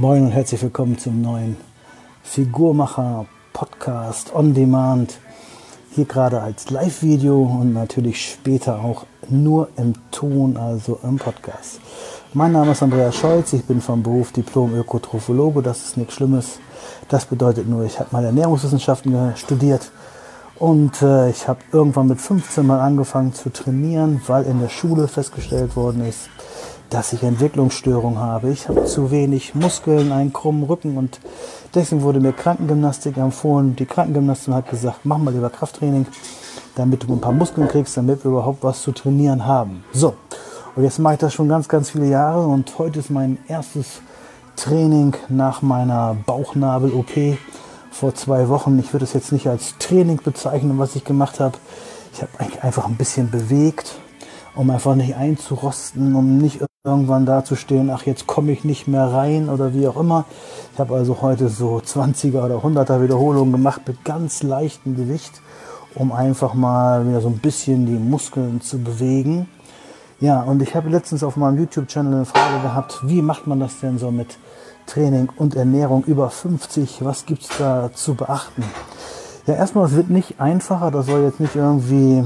Moin und herzlich willkommen zum neuen Figurmacher Podcast on Demand. Hier gerade als Live-Video und natürlich später auch nur im Ton, also im Podcast. Mein Name ist Andreas Scholz, ich bin vom Beruf Diplom-Ökotrophologe, das ist nichts Schlimmes. Das bedeutet nur, ich habe mal Ernährungswissenschaften studiert und ich habe irgendwann mit 15 mal angefangen zu trainieren, weil in der Schule festgestellt worden ist, dass ich Entwicklungsstörungen habe. Ich habe zu wenig Muskeln, einen krummen Rücken und deswegen wurde mir Krankengymnastik empfohlen. Die Krankengymnastin hat gesagt, mach mal lieber Krafttraining, damit du ein paar Muskeln kriegst, damit wir überhaupt was zu trainieren haben. So, und jetzt mache ich das schon ganz viele Jahre und heute ist mein erstes Training nach meiner Bauchnabel-OP vor 2 Wochen. Ich würde es jetzt nicht als Training bezeichnen, was ich gemacht habe. Ich habe einfach ein bisschen bewegt, um einfach nicht einzurosten, um nicht irgendwann dazustehen, ach jetzt komme ich nicht mehr rein oder wie auch immer. Ich habe also heute so 20er oder 100er Wiederholungen gemacht mit ganz leichtem Gewicht, um einfach mal wieder so ein bisschen die Muskeln zu bewegen. Ja, und ich habe letztens auf meinem YouTube-Channel eine Frage gehabt, wie macht man das denn so mit Training und Ernährung über 50? Was gibt es da zu beachten? Ja, erstmal, es wird nicht einfacher, das soll jetzt nicht irgendwie,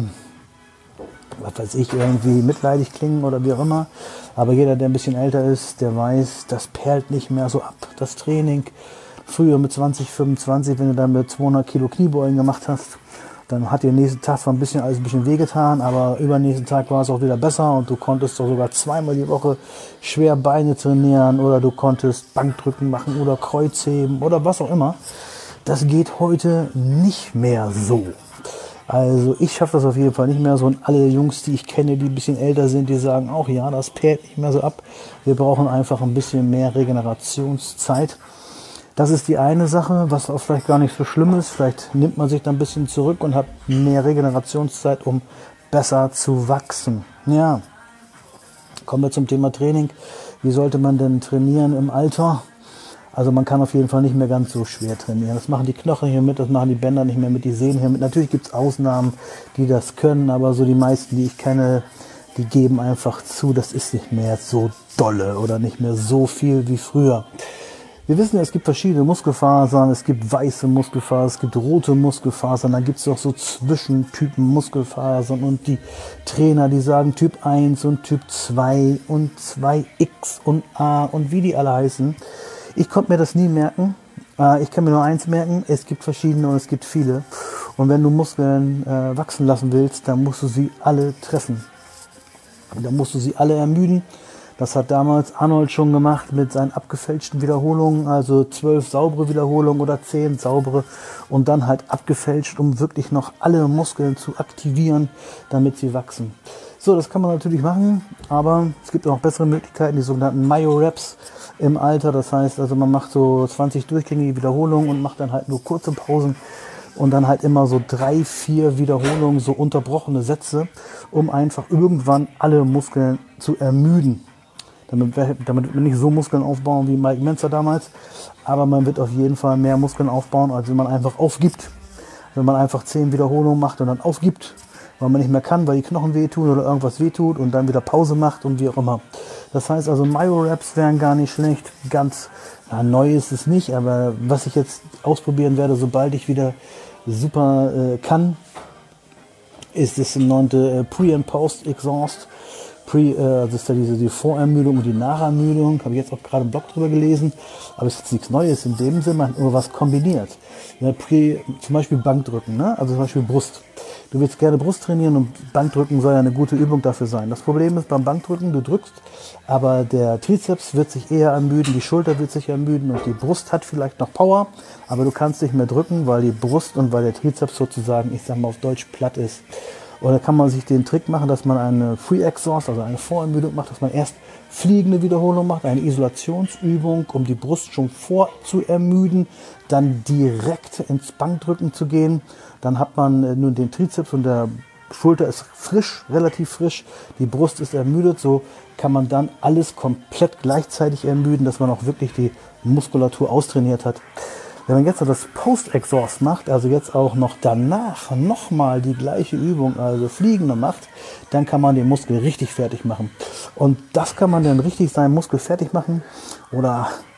was weiß ich, irgendwie mitleidig klingen oder wie auch immer. Aber jeder, der ein bisschen älter ist, der weiß, das perlt nicht mehr so ab. Das Training früher mit 20, 25, wenn du dann mit 200 Kilo Kniebeugen gemacht hast, dann hat dir nächsten Tag zwar alles ein bisschen wehgetan, aber übernächsten Tag war es auch wieder besser und du konntest doch sogar 2-mal die Woche schwer Beine trainieren oder du konntest Bankdrücken machen oder Kreuzheben oder was auch immer. Das geht heute nicht mehr so. Also ich schaffe das auf jeden Fall nicht mehr so, und alle Jungs, die ich kenne, die ein bisschen älter sind, die sagen auch, ja, das perlt nicht mehr so ab. Wir brauchen einfach ein bisschen mehr Regenerationszeit. Das ist die eine Sache, was auch vielleicht gar nicht so schlimm ist. Vielleicht nimmt man sich da ein bisschen zurück und hat mehr Regenerationszeit, um besser zu wachsen. Ja, kommen wir zum Thema Training. Wie sollte man denn trainieren im Alter? Also man kann auf jeden Fall nicht mehr ganz so schwer trainieren. Das machen die Knochen hier mit, das machen die Bänder nicht mehr mit, die Sehnen hier mit. Natürlich gibt es Ausnahmen, die das können, aber so die meisten, die ich kenne, die geben einfach zu, das ist nicht mehr so dolle oder nicht mehr so viel wie früher. Wir wissen ja, es gibt verschiedene Muskelfasern, es gibt weiße Muskelfasern, es gibt rote Muskelfasern, dann gibt es auch so Zwischentypen Muskelfasern und die Trainer, die sagen Typ 1 und Typ 2 und 2X und A und wie die alle heißen. Ich konnte mir das nie merken. Ich kann mir nur eins merken, es gibt verschiedene und es gibt viele. Und wenn du Muskeln wachsen lassen willst, dann musst du sie alle treffen. Dann musst du sie alle ermüden. Das hat damals Arnold schon gemacht mit seinen abgefälschten Wiederholungen, also 12 saubere Wiederholungen oder 10 saubere und dann halt abgefälscht, um wirklich noch alle Muskeln zu aktivieren, damit sie wachsen. So, das kann man natürlich machen, aber es gibt auch bessere Möglichkeiten, die sogenannten Myo-Reps im Alter. Das heißt, also man macht so 20 durchgängige Wiederholungen und macht dann halt nur kurze Pausen und dann halt immer so 3, 4 Wiederholungen, so unterbrochene Sätze, um einfach irgendwann alle Muskeln zu ermüden. Damit wird man nicht so Muskeln aufbauen wie Mike Mentzer damals, aber man wird auf jeden Fall mehr Muskeln aufbauen, als wenn man einfach aufgibt. Wenn man einfach 10 Wiederholungen macht und dann aufgibt, weil man nicht mehr kann, weil die Knochen wehtun oder irgendwas wehtut und dann wieder Pause macht und wie auch immer. Das heißt also, Myo-Reps wären gar nicht schlecht. Ganz neu ist es nicht, aber was ich jetzt ausprobieren werde, sobald ich wieder super kann, ist das sogenannte Pre- and Post-Exhaust. Das ist ja die Vorermüdung und die Nachermüdung, habe ich jetzt auch gerade einen Blog drüber gelesen, aber es ist nichts Neues in dem Sinne, man hat nur was kombiniert. Ja, zum Beispiel Bankdrücken, ne? Also zum Beispiel Brust. Du willst gerne Brust trainieren und Bankdrücken soll ja eine gute Übung dafür sein. Das Problem ist beim Bankdrücken, du drückst, aber der Trizeps wird sich eher ermüden, die Schulter wird sich ermüden und die Brust hat vielleicht noch Power, aber du kannst nicht mehr drücken, weil die Brust und weil der Trizeps sozusagen, ich sag mal auf Deutsch, platt ist. Oder kann man sich den Trick machen, dass man eine Free Exhaust, also eine Vorermüdung macht, dass man erst fliegende Wiederholung macht, eine Isolationsübung, um die Brust schon vorzuermüden, dann direkt ins Bankdrücken zu gehen. Dann hat man nur den Trizeps und der Schulter ist frisch, relativ frisch, die Brust ist ermüdet, so kann man dann alles komplett gleichzeitig ermüden, dass man auch wirklich die Muskulatur austrainiert hat. Wenn man jetzt das Post-Exhaust macht, also jetzt auch noch danach nochmal die gleiche Übung, also Fliegende macht, dann kann man den Muskel richtig fertig machen. Und das kann man dann richtig seinen Muskel fertig machen oder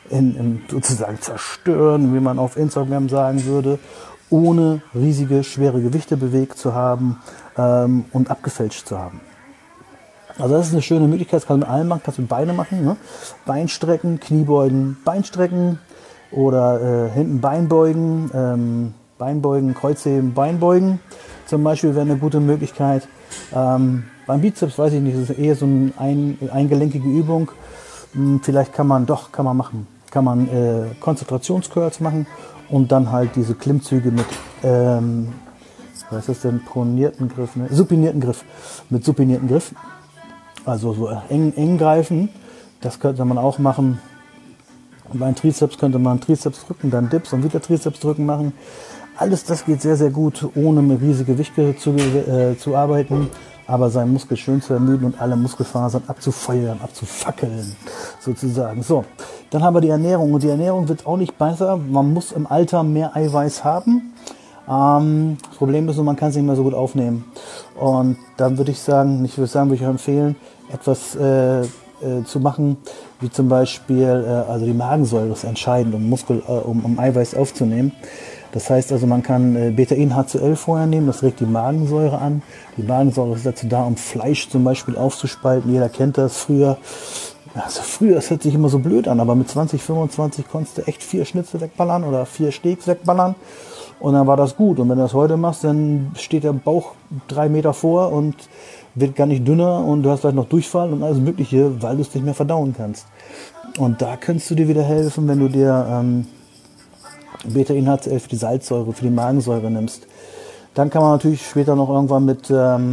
sozusagen zerstören, wie man auf Instagram sagen würde, ohne riesige, schwere Gewichte bewegt zu haben und abgefälscht zu haben. Also das ist eine schöne Möglichkeit, das kannst du mit allem machen, kannst du mit Beine machen, ne? Beinstrecken, Kniebeugen, Beinstrecken oder hinten Beinbeugen, Beinbeugen, Kreuzheben, Beinbeugen zum Beispiel wäre eine gute Möglichkeit. Beim Bizeps weiß ich nicht, das ist eher so eine eingelenkige Übung. Vielleicht kann man machen. Kann man Konzentrationscurls machen und dann halt diese Klimmzüge mit, was ist das denn, pronierten Griff, ne? Supinierten Griff, mit supinierten Griff. Also so eng greifen, das könnte man auch machen. Beim Trizeps könnte man Trizeps drücken, dann Dips und wieder Trizeps drücken machen. Alles das geht sehr, sehr gut, ohne mit riesigen Gewichten zu arbeiten, aber seinen Muskel schön zu ermüden und alle Muskelfasern abzufeuern, abzufackeln, sozusagen. So, dann haben wir die Ernährung und die Ernährung wird auch nicht besser. Man muss im Alter mehr Eiweiß haben. Das Problem ist nur, man kann es nicht mehr so gut aufnehmen. Und dann würde ich euch empfehlen, etwas zu machen, wie zum Beispiel, also die Magensäure ist entscheidend, um Eiweiß aufzunehmen. Das heißt also, man kann Betain HCl vorher nehmen, das regt die Magensäure an. Die Magensäure ist dazu da, um Fleisch zum Beispiel aufzuspalten. Jeder kennt das früher. Also früher, das hört sich immer so blöd an, aber mit 20, 25 konntest du echt 4 Schnitzel wegballern oder 4 Steaks wegballern. Und dann war das gut. Und wenn du das heute machst, dann steht der Bauch 3 Meter vor und wird gar nicht dünner und du hast vielleicht noch Durchfall und alles Mögliche, weil du es nicht mehr verdauen kannst. Und da kannst du dir wieder helfen, wenn du dir Betain HCl für die Salzsäure, für die Magensäure nimmst. Dann kann man natürlich später noch irgendwann mit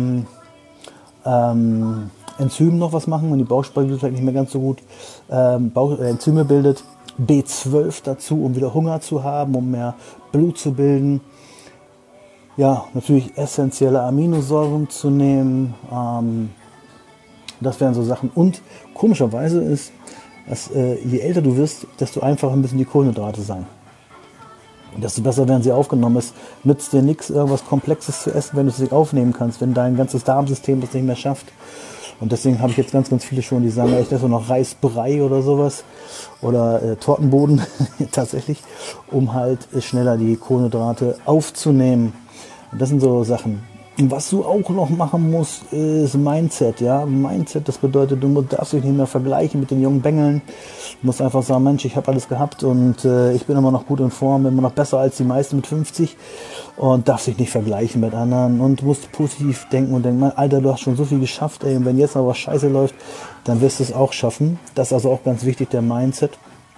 Enzymen noch was machen, wenn die Bauchspeicheldrüse vielleicht nicht mehr ganz so gut Enzyme bildet. B12 dazu, um wieder Hunger zu haben, um mehr Blut zu bilden. Ja, natürlich essentielle Aminosäuren zu nehmen. Das wären so Sachen. Und komischerweise ist, dass je älter du wirst, desto einfacher müssen die Kohlenhydrate sein. Desto besser werden sie aufgenommen. Es nützt dir nichts, irgendwas Komplexes zu essen, wenn du es nicht aufnehmen kannst, wenn dein ganzes Darmsystem das nicht mehr schafft. Und deswegen habe ich jetzt ganz, ganz viele schon, die sagen, ich esse noch Reisbrei oder sowas oder Tortenboden tatsächlich, um halt schneller die Kohlenhydrate aufzunehmen. Und das sind so Sachen. Und was du auch noch machen musst, ist Mindset. Ja? Mindset, das bedeutet, du darfst dich nicht mehr vergleichen mit den jungen Bengeln. Du musst einfach sagen, Mensch, ich habe alles gehabt und ich bin immer noch gut in Form, immer noch besser als die meisten mit 50 und darfst dich nicht vergleichen mit anderen und musst positiv denken und denken, Alter, du hast schon so viel geschafft, ey, und wenn jetzt noch was scheiße läuft, dann wirst du es auch schaffen. Das ist also auch ganz wichtig, der Mindset.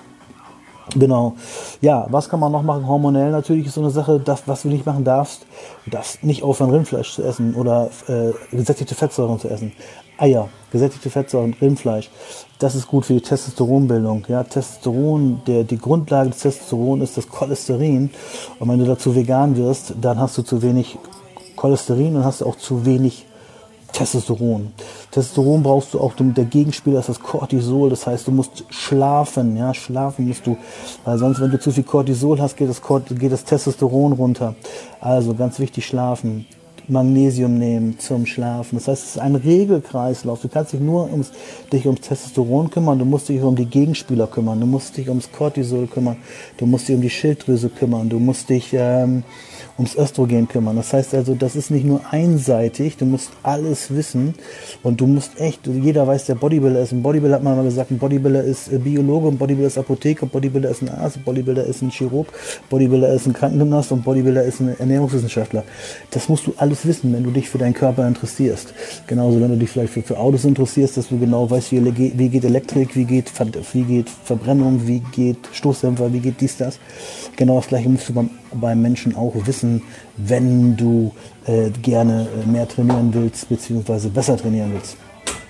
Genau. Ja, was kann man noch machen? Hormonell natürlich ist so eine Sache, das, was du nicht machen darfst. Du darfst nicht aufhören, Rindfleisch zu essen oder gesättigte Fettsäuren zu essen. Eier, gesättigte Fettsäuren, Rindfleisch. Das ist gut für die Testosteronbildung. Ja, Testosteron, die Grundlage des Testosteron ist das Cholesterin. Und wenn du dazu vegan wirst, dann hast du zu wenig Cholesterin und hast du auch zu wenig Testosteron. Testosteron brauchst du auch, der Gegenspieler ist das Cortisol, das heißt, du musst schlafen, ja, schlafen musst du, weil sonst, wenn du zu viel Cortisol hast, geht das Testosteron runter. Also ganz wichtig, schlafen. Magnesium nehmen zum Schlafen. Das heißt, es ist ein Regelkreislauf. Du kannst dich nur dich ums Testosteron kümmern, du musst dich um die Gegenspieler kümmern, du musst dich ums Cortisol kümmern, du musst dich um die Schilddrüse kümmern, du musst dich ums Östrogen kümmern. Das heißt also, das ist nicht nur einseitig, du musst alles wissen und du musst echt, jeder weiß, der Bodybuilder ist. Ein Bodybuilder hat man mal gesagt, ein Bodybuilder ist Biologe, ein Bodybuilder ist Apotheker, ein Bodybuilder ist ein Arzt, ein Bodybuilder ist ein Chirurg, ein Bodybuilder ist ein Krankengymnast und ein Bodybuilder ist ein Ernährungswissenschaftler. Das musst du alles wissen, wenn du dich für deinen Körper interessierst. Genauso, wenn du dich vielleicht für Autos interessierst, dass du genau weißt, wie geht Elektrik, wie geht Verbrennung, wie geht Stoßdämpfer, wie geht dies, das. Genau das Gleiche musst du beim Menschen auch wissen, wenn du gerne mehr trainieren willst, beziehungsweise besser trainieren willst.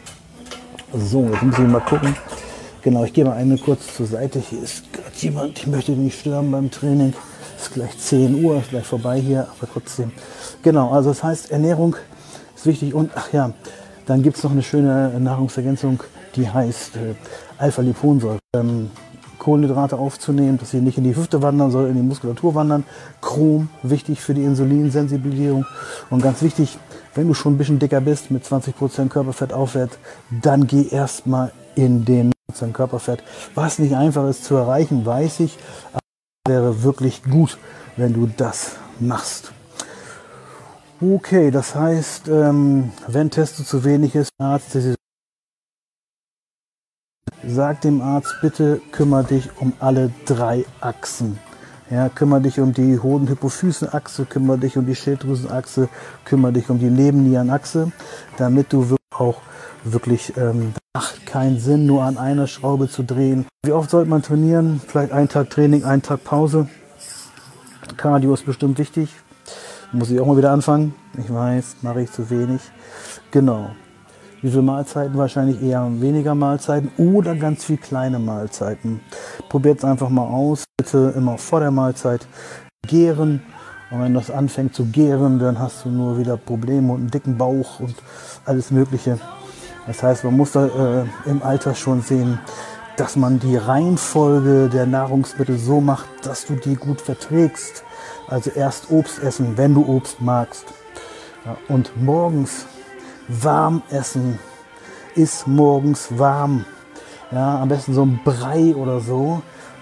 So, jetzt muss ich mal gucken. Genau, ich gehe mal eine kurz zur Seite. Hier ist gerade jemand, ich möchte nicht stören beim Training. Ist gleich 10 Uhr, ist gleich vorbei hier, aber trotzdem. Genau, also das heißt, Ernährung ist wichtig. Und ach ja, dann gibt es noch eine schöne Nahrungsergänzung, die heißt Alpha-Liponsäure. Kohlenhydrate aufzunehmen, dass sie nicht in die Hüfte wandern, sondern in die Muskulatur wandern. Chrom, wichtig für die Insulinsensibilisierung. Und ganz wichtig, wenn du schon ein bisschen dicker bist, mit 20% Körperfett aufwärts, dann geh erstmal in den Körperfett, was nicht einfach ist zu erreichen, weiß ich, aber es wäre wirklich gut, wenn du das machst. Okay, das heißt, wenn Testo zu wenig ist, Arzt, sag dem Arzt, bitte kümmere dich um alle 3 Achsen. Ja, kümmere dich um die Hoden-Hypophysen-Achse, kümmere dich um die Schilddrüsenachse, kümmere dich um die Nebennierenachse, damit du auch wirklich, macht keinen Sinn, nur an einer Schraube zu drehen. Wie oft sollte man trainieren? Vielleicht einen Tag Training, einen Tag Pause. Cardio ist bestimmt wichtig. Muss ich auch mal wieder anfangen. Ich weiß, mache ich zu wenig. Genau. Wie viele Mahlzeiten? Wahrscheinlich eher weniger Mahlzeiten oder ganz viel kleine Mahlzeiten. Probiert es einfach mal aus. Bitte immer vor der Mahlzeit gären. Und wenn das anfängt zu gären, dann hast du nur wieder Probleme und einen dicken Bauch und alles Mögliche. Das heißt, man muss da im Alter schon sehen, dass man die Reihenfolge der Nahrungsmittel so macht, dass du die gut verträgst. Also erst Obst essen, wenn du Obst magst. Ja, und morgens warm essen. Iss morgens warm. Ja, am besten so ein Brei oder so.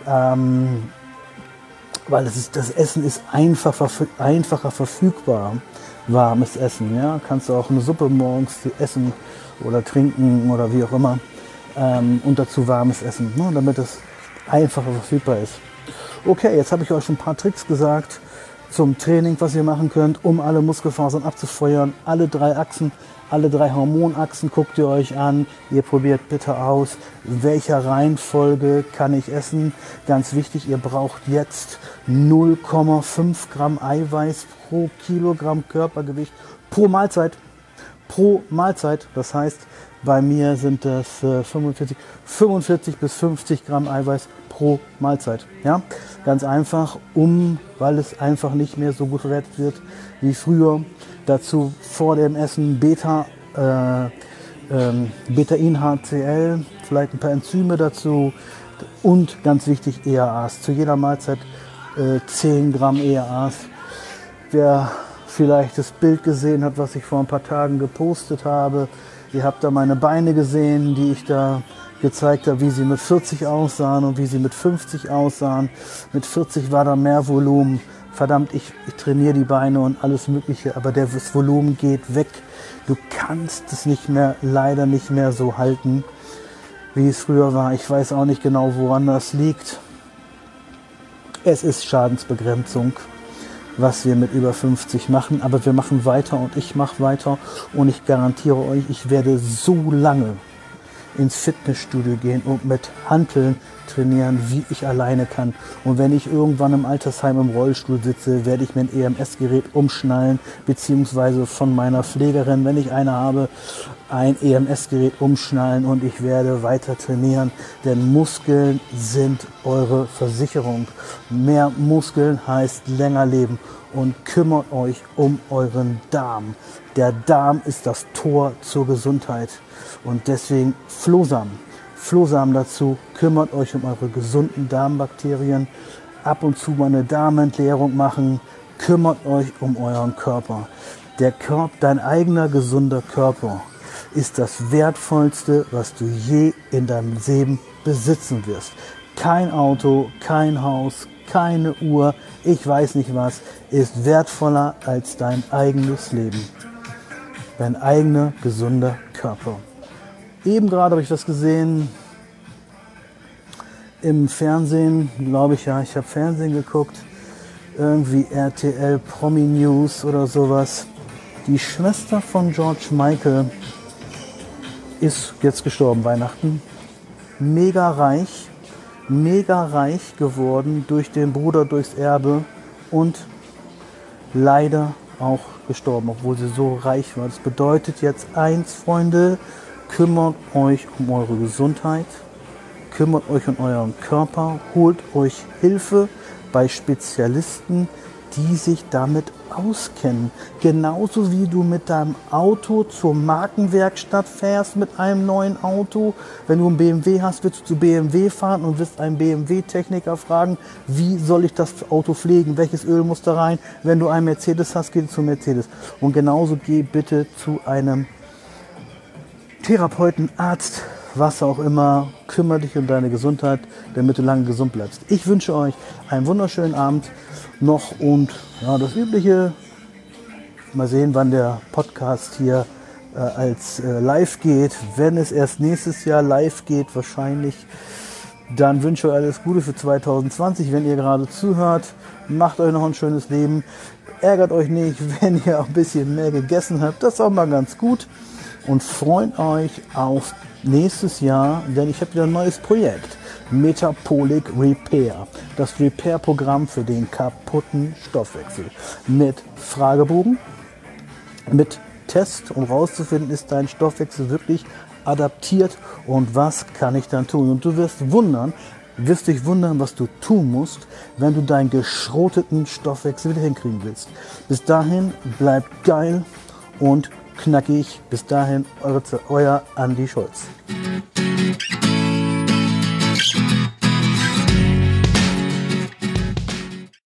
Weil das Essen ist einfacher verfügbar. Warmes Essen. Ja? Kannst du auch eine Suppe morgens essen oder trinken oder wie auch immer. Und dazu warmes Essen, ne? Damit es einfacher verfügbar ist. Okay, jetzt habe ich euch schon ein paar Tricks gesagt zum Training, was ihr machen könnt, um alle Muskelfasern abzufeuern. Alle 3 Achsen, alle 3 Hormonachsen guckt ihr euch an. Ihr probiert bitte aus, welcher Reihenfolge kann ich essen. Ganz wichtig, ihr braucht jetzt 0,5 Gramm Eiweiß pro Kilogramm Körpergewicht pro Mahlzeit. Pro Mahlzeit, das heißt, bei mir sind das 45 bis 50 Gramm Eiweiß pro Mahlzeit. Ja? Ganz einfach, weil es einfach nicht mehr so gut verwertet wird wie früher. Dazu vor dem Essen Beta-In-HCl, vielleicht ein paar Enzyme dazu und ganz wichtig EAAs. Zu jeder Mahlzeit 10 Gramm EAAs. Wer vielleicht das Bild gesehen hat, was ich vor ein paar Tagen gepostet habe, ihr habt da meine Beine gesehen, die ich da gezeigt habe, wie sie mit 40 aussahen und wie sie mit 50 aussahen. Mit 40 war da mehr Volumen. Verdammt, ich trainiere die Beine und alles Mögliche, aber das Volumen geht weg. Du kannst es leider nicht mehr so halten, wie es früher war. Ich weiß auch nicht genau, woran das liegt. Es ist Schadensbegrenzung, was wir mit über 50 machen, aber wir machen weiter und ich mache weiter und ich garantiere euch, ich werde so lange ins Fitnessstudio gehen und mit Hanteln trainieren, wie ich alleine kann. Und wenn ich irgendwann im Altersheim im Rollstuhl sitze, werde ich mir ein EMS-Gerät umschnallen, beziehungsweise von meiner Pflegerin, wenn ich eine habe, ein EMS-Gerät umschnallen und ich werde weiter trainieren, denn Muskeln sind eure Versicherung. Mehr Muskeln heißt länger leben und kümmert euch um euren Darm. Der Darm ist das Tor zur Gesundheit und deswegen Flohsamen dazu, kümmert euch um eure gesunden Darmbakterien, ab und zu mal eine Darmentleerung machen, kümmert euch um euren Körper. Der Körper, dein eigener gesunder Körper, ist das Wertvollste, was du je in deinem Leben besitzen wirst. Kein Auto, kein Haus, keine Uhr, ich weiß nicht was, ist wertvoller als dein eigenes Leben. Dein eigener gesunder Körper. Eben gerade habe ich das gesehen im Fernsehen, glaube ich, ja, ich habe Fernsehen geguckt, irgendwie RTL Promi News oder sowas. Die Schwester von George Michael ist jetzt gestorben, Weihnachten. Mega reich geworden durch den Bruder, durchs Erbe und leider auch gestorben, obwohl sie so reich war. Das bedeutet jetzt eins, Freunde, kümmert euch um eure Gesundheit, kümmert euch um euren Körper, holt euch Hilfe bei Spezialisten, die sich damit auskennen. Genauso wie du mit deinem Auto zur Markenwerkstatt fährst mit einem neuen Auto. Wenn du einen BMW hast, wirst du zu BMW fahren und wirst einen BMW-Techniker fragen, wie soll ich das Auto pflegen, welches Öl muss da rein. Wenn du einen Mercedes hast, geh zu Mercedes. Und genauso geh bitte zu einem Therapeuten, Arzt, was auch immer. Kümmere dich um deine Gesundheit, damit du lange gesund bleibst. Ich wünsche euch einen wunderschönen Abend noch und ja, das Übliche. Mal sehen, wann der Podcast hier als live geht. Wenn es erst nächstes Jahr live geht, wahrscheinlich, dann wünsche ich euch alles Gute für 2020. Wenn ihr gerade zuhört, macht euch noch ein schönes Leben. Ärgert euch nicht, wenn ihr auch ein bisschen mehr gegessen habt. Das ist auch mal ganz gut. Und freut euch auf nächstes Jahr, denn ich habe wieder ein neues Projekt. Metabolic Repair. Das Repair-Programm für den kaputten Stoffwechsel. Mit Fragebogen, mit Test, um rauszufinden, ist dein Stoffwechsel wirklich adaptiert und was kann ich dann tun? Und du wirst dich wundern, was du tun musst, wenn du deinen geschroteten Stoffwechsel wieder hinkriegen willst. Bis dahin, bleibt geil und knackig. Bis dahin, euer Andi Schulz.